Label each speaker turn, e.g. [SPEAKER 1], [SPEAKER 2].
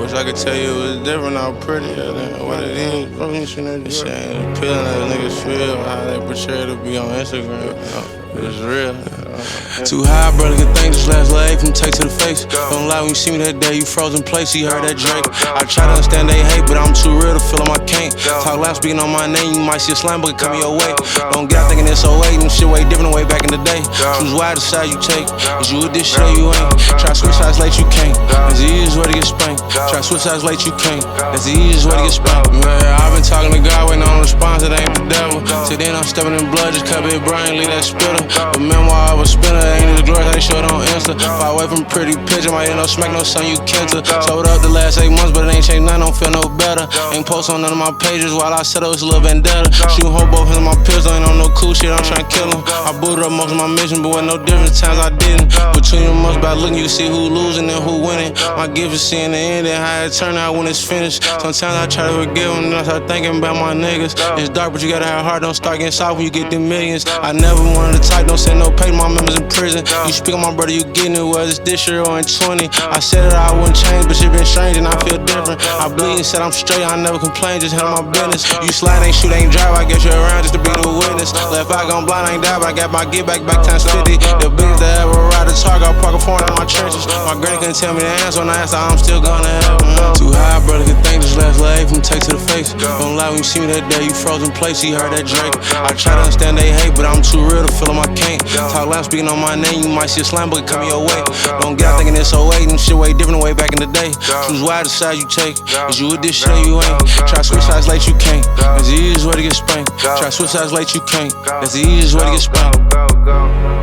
[SPEAKER 1] wish I could tell you it was different, I'm prettier than what it is. This shit ain't appealing as niggas feel, how they portray to be on Instagram. It's real. Too high, brother, can think this last leg from take to the face. Don't lie when you see me that day, you frozen place, you heard that Drake. I try to understand they hate, but I'm too real to feel them I can't. Talk loud, speaking on my name, you might see a slam book coming your way. Don't get out thinking it's 08, them shit way different way back in the day. Choose wide the side you take, cause you with this shit or you ain't. Try to switch sides late, you can't. That's the easiest way to get spanked. Try to switch sides late, you can't. That's the easiest way to get spanked. Man, I've been talking to God, waiting on a response, it ain't the devil. Till then I'm stepping in blood, just cut it brain, leave that spitter. The memoir of a spinner, ain't the glory, they show it on Insta. Far away from a pretty picture, might end up smack no son you kenta. Sold up the last 8 months, but it ain't changed nothing, don't feel no better. Ain't post on none of my pages while I set up, it's a little vendetta. Shooting hobo hands on my pistol, ain't on no cool shit, I'm tryna kill him. I booted up most of my mission, but with no difference, times I didn't. Between them months, by looking, you see who losing and who winning. My gift is seeing the end and how it turn out when it's finished. Sometimes I try to forgive them, and I start thinking about my niggas. It's dark, but you gotta have heart, don't start getting soft when you get them millions. I never wanted to type, don't send no pay to my members in prison. You speak on my brother, you getting it, whether it's this year or in 20. I said that I wouldn't change, but shit been strange and I feel different. I bleed and said I'm straight, I never complain, just handle my business. You slide, ain't shoot, ain't drive, I get you around just to be the witness. Left out gone blind, ain't die, but I got my get back times 50. The biggest that ever ride a target, I park a foreign in my trenches. My granny couldn't tell me the answer, when I asked her, I'm still gonna have Too high, brother, can think this last leg from take to the face. Don't lie when you see me that day, you frozen place, you heard that Drake. I try to understand they hate, but I'm too real to feel them I can't. Talk loud, speaking on my name, you might see a slam book coming your way. Don't get out thinking it's 08, them shit way different way back in the day. Choose wide the side you take, cause you with this shit or you ain't. Try to switch sides late, you can't. That's the easiest way to get spanked. Try to switch sides late, you can't. That's the easiest way to get spanked.